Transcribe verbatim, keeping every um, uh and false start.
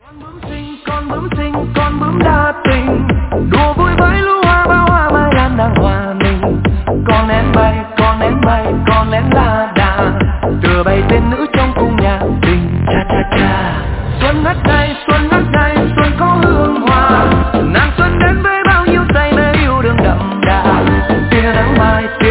Con bướm xinh, con bướm xinh, con bướm đa tình, đùa vui với lũ hoa bao hoa mai lan đang hòa mình. Con én bay, con én bay, con én la đà, tựa bay tên nữ trong cung nhạc tình. Cha cha cha. Xuân ngất ngây, xuân ngất ngây, xuân có hương hoa. Nàng xuân đến với bao nhiêu say mê yêu đương đậm đà. Tia nắng mai.